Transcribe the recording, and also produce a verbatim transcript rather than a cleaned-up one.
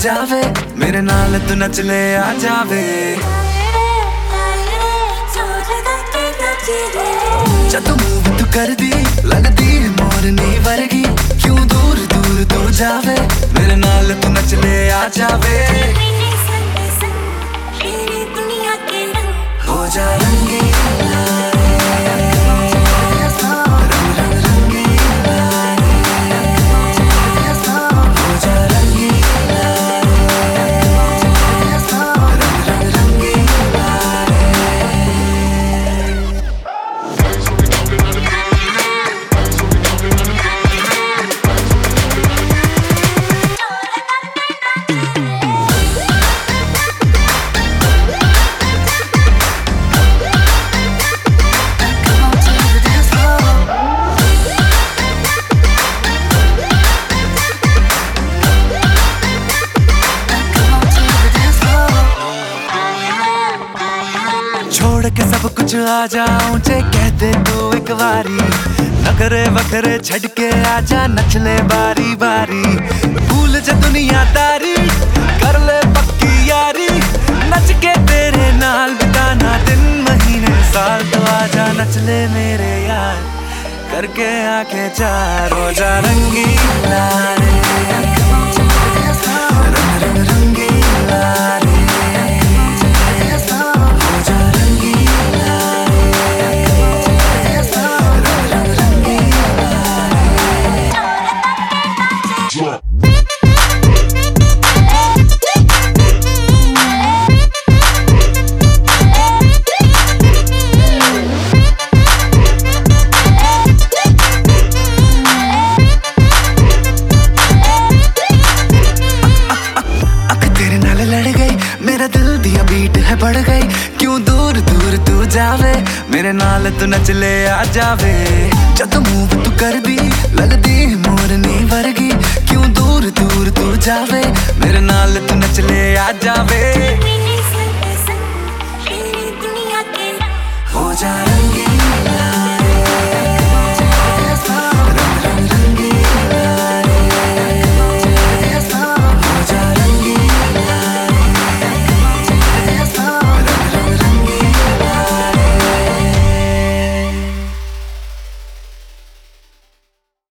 जावे, मेरे नाल तू नच ले आ जावे। जदों मूव तू कर दी लगदी है मोरनी वर्गी, क्यों दूर दूर तू जावे, मेरे नाल तू नच ले आ जावे। हो जा रंगीला छोड़ के सब कुछ आ जाऊं जे कह दे तू एक बारी, नखरे वखरे छड़ के आजा नच ले बारी बारी। भूल जा दुनियादारी कर ले पक्की यारी, नच के तेरे नाल बिताना दिन महीने साल। तो आजा नच ले मेरे यार करके आंखें चार। हो जा रंगीला रे रंग रंग रंगीला रे। मेरा दिल दिया बीट है बढ़ गई, क्यों दूर दूर तू जावे, मेरे नाल तू नच ले आ जावे। जदों मूव तू कर दी लगदी मोरनी वर्गी, क्यों दूर दूर तू जावे, मेरे नाल तू नच ले आ जावे।